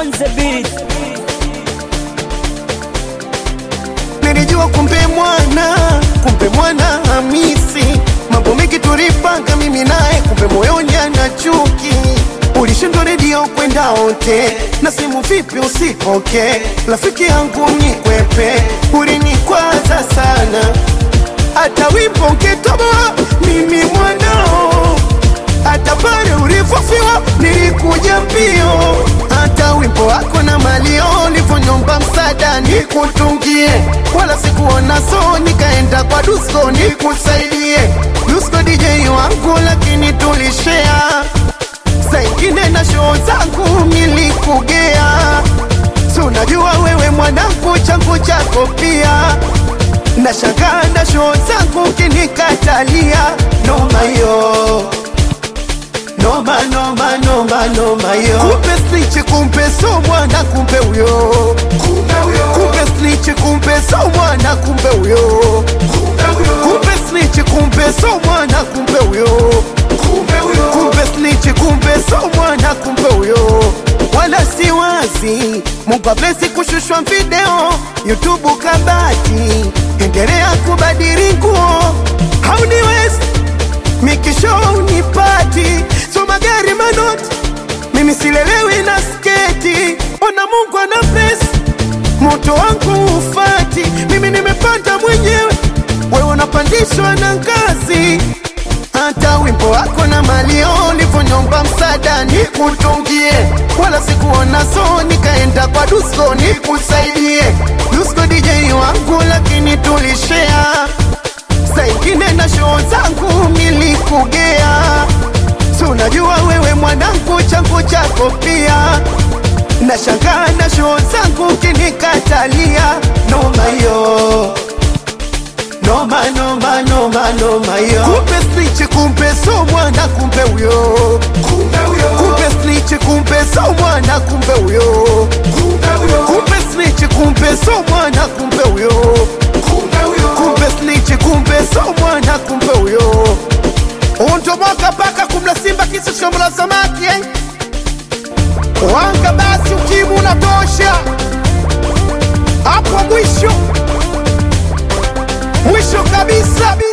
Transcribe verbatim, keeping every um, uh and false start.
on the beat. Nilijua kumbe mwana, kumbe mwana Hamisi, mambo mengi tulipanga mimi naye, kumbe moyoni ana chuki. Ulishindwa redio kwenda ote, na simu vipi usipoke, rafiki yangu nikwepe, ulinikwaza sana. Hata wimbo ngetoboa mimi mwanao, hata pale ulivofiwa nilikuja mbio. Hata wimbo wako na malio ulivonyomba msaada nikutungie, wala sikuona so nikaenda kwa Dusko nikusaidie. Dusko D J wangu lakini tulishare, saingine na show zangu nilikugea. So najua wewe mwanangu changu chako pia, na shaka na show zangu kinikatalia. Noma yo, noma noma noma noma yo. Kumbe snitch kumbe so mwana kumbe uyo, kumbe snitch kumbe so mwana kumbe uyo, kumbe snitch kumbe so mwana kumbe uyo, kumbe snitch kumbe so mwana kumbe uyo. Wala si wazi Mungu ablesi kushushwa video YouTube kabati, endelea kubadili nguo hauniwezi mikisho unipati. So magari manoti mimi silelewi na sketi, ona Mungu ana pesa moto wangu ufati. Mimi nimepanda mwenyewe, wewe unapandishwa na ngazi. Hata wimbo wako na malio ulivonyomba msaada nikutungie, wala sikuona so nikaenda kwa Dusko nikusaidie. Dusko D J wangu lakini tulishare, saingine na show zangu nilikugea. So najua wewe mwanangu changu chako pia, na shanga na show zangu kinikatalia. Noma yo, noma noma noma noma yo. Kumbe snitch kumbe so mwana kumbe uyo, kumbe snitch kumbe so mwana kumbe uyo, kumbe snitch kumbe so mwana kumbe uyo, kumbe snitch kumbe so mwana kumbe uyo. Untoboka paka kumla simba kisu shomula samaki eh? Wanga basi ukimu unatosha hapo mwisho, mwisho kabisa.